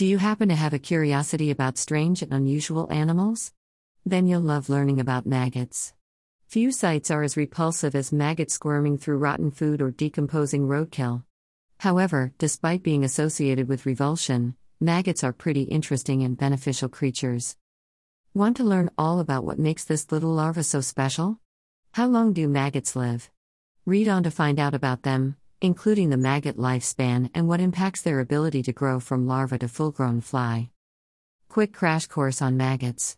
Do you happen to have a curiosity about strange and unusual animals? Then you'll love learning about maggots. Few sights are as repulsive as maggots squirming through rotten food or decomposing roadkill. However, despite being associated with revulsion, maggots are pretty interesting and beneficial creatures. Want to learn all about what makes this little larva so special? How long do maggots live? Read on to find out about them, including the maggot lifespan and what impacts their ability to grow from larva to full-grown fly. Quick crash course on maggots.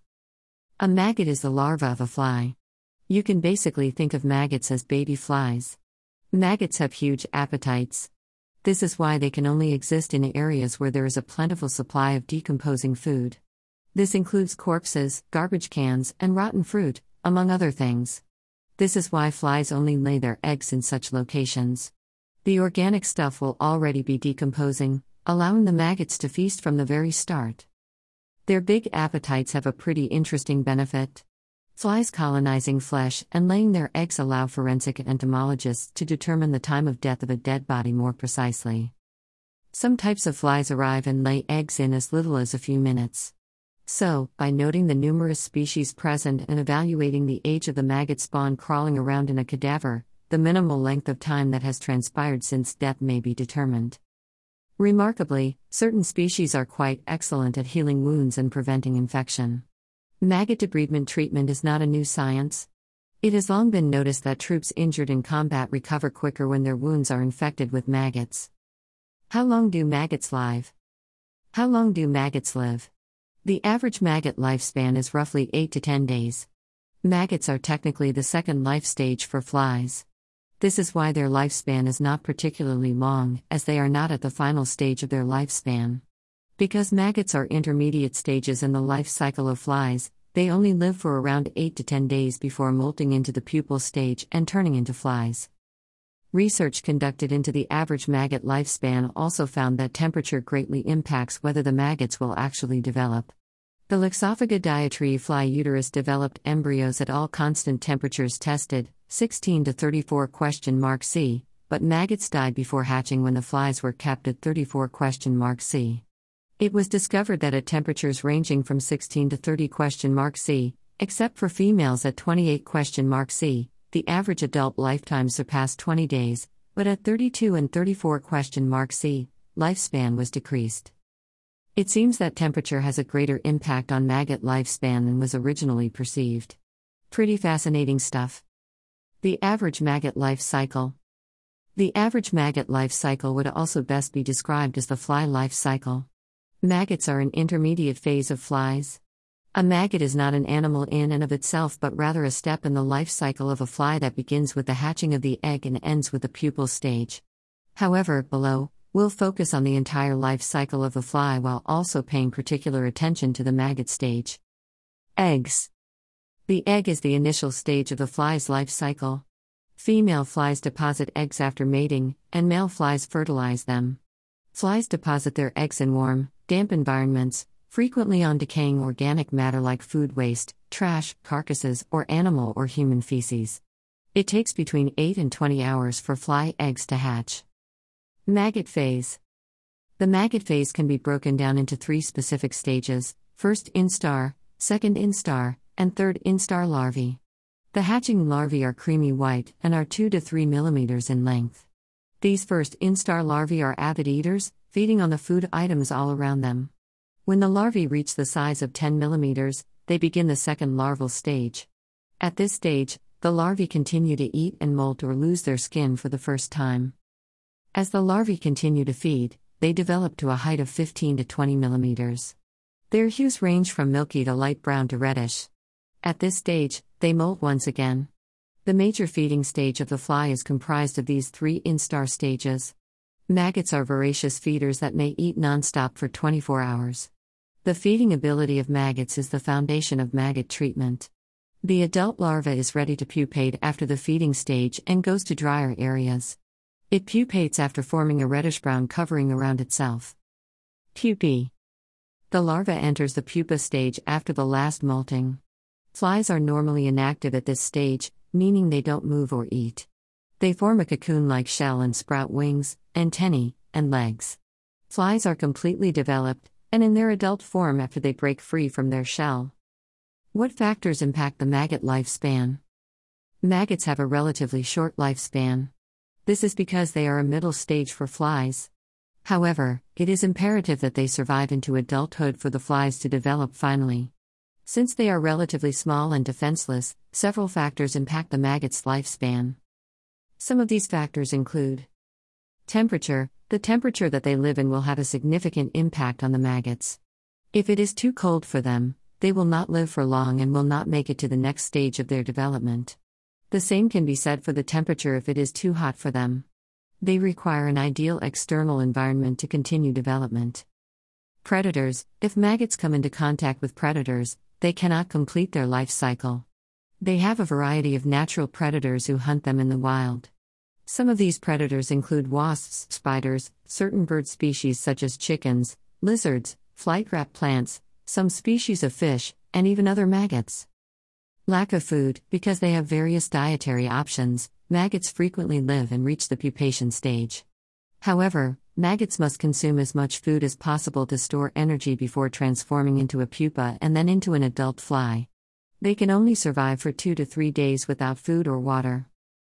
A maggot is the larva of a fly. You can basically think of maggots as baby flies. Maggots have huge appetites. This is why they can only exist in areas where there is a plentiful supply of decomposing food. This includes corpses, garbage cans, and rotten fruit, among other things. This is why flies only lay their eggs in such locations. The organic stuff will already be decomposing, allowing the maggots to feast from the very start. Their big appetites have a pretty interesting benefit. Flies colonizing flesh and laying their eggs allow forensic entomologists to determine the time of death of a dead body more precisely. Some types of flies arrive and lay eggs in as little as a few minutes. So, by noting the numerous species present and evaluating the age of the maggot spawn crawling around in a cadaver, the minimal length of time that has transpired since death may be determined. Remarkably, certain species are quite excellent at healing wounds and preventing infection. Maggot debridement treatment is not a new science. It has long been noticed that troops injured in combat recover quicker when their wounds are infected with maggots. How long do maggots live? How long do maggots live? The average maggot lifespan is roughly 8 to 10 days. Maggots are technically the second life stage for flies. This is why their lifespan is not particularly long, as they are not at the final stage of their lifespan. Because maggots are intermediate stages in the life cycle of flies, they only live for around 8 to 10 days before molting into the pupal stage and turning into flies. Research conducted into the average maggot lifespan also found that temperature greatly impacts whether the maggots will actually develop. The Loxophaga diatrii fly uterus developed embryos at all constant temperatures tested, 16 to 34°C, but maggots died before hatching when the flies were kept at 34°C. It was discovered that at temperatures ranging from 16 to 30°C, except for females at 28°C, the average adult lifetime surpassed 20 days, but at 32 and 34°C, lifespan was decreased. It seems that temperature has a greater impact on maggot lifespan than was originally perceived. Pretty fascinating stuff. The average maggot life cycle. The average maggot life cycle would also best be described as the fly life cycle. Maggots are an intermediate phase of flies. A maggot is not an animal in and of itself but rather a step in the life cycle of a fly that begins with the hatching of the egg and ends with the pupal stage. However, below, we'll focus on the entire life cycle of the fly while also paying particular attention to the maggot stage. Eggs. The egg is the initial stage of the fly's life cycle. Female flies deposit eggs after mating, and male flies fertilize them. Flies deposit their eggs in warm, damp environments, frequently on decaying organic matter like food waste, trash, carcasses, or animal or human feces. It takes between 8 and 20 hours for fly eggs to hatch. Maggot phase. The maggot phase can be broken down into 3 specific stages: first instar, second instar, and third instar larvae. The hatching larvae are creamy white and are 2 to 3 millimeters in length. These first instar larvae are avid eaters, feeding on the food items all around them. When the larvae reach the size of 10 millimeters, they begin the second larval stage. At this stage, the larvae continue to eat and molt or lose their skin for the first time. As the larvae continue to feed, they develop to a height of 15 to 20 millimeters. Their hues range from milky to light brown to reddish. At this stage, they molt once again. The major feeding stage of the fly is comprised of these 3 instar stages. Maggots are voracious feeders that may eat non-stop for 24 hours. The feeding ability of maggots is the foundation of maggot treatment. The adult larva is ready to pupate after the feeding stage and goes to drier areas. It pupates after forming a reddish-brown covering around itself. Pupae. The larva enters the pupa stage after the last molting. Flies are normally inactive at this stage, meaning they don't move or eat. They form a cocoon-like shell and sprout wings, antennae, and legs. Flies are completely developed, and in their adult form after they break free from their shell. What factors impact the maggot lifespan? Maggots have a relatively short lifespan. This is because they are a middle stage for flies. However, it is imperative that they survive into adulthood for the flies to develop finally. Since they are relatively small and defenseless, several factors impact the maggot's lifespan. Some of these factors include temperature. The temperature that they live in will have a significant impact on the maggots. If it is too cold for them, they will not live for long and will not make it to the next stage of their development. The same can be said for the temperature if it is too hot for them. They require an ideal external environment to continue development. Predators. If maggots come into contact with predators, they cannot complete their life cycle. They have a variety of natural predators who hunt them in the wild. Some of these predators include wasps, spiders, certain bird species such as chickens, lizards, flight-wrapped plants, some species of fish, and even other maggots. Lack of food. Because they have various dietary options, maggots frequently live and reach the pupation stage. However, maggots must consume as much food as possible to store energy before transforming into a pupa and then into an adult fly. They can only survive for 2 to 3 days without food or water.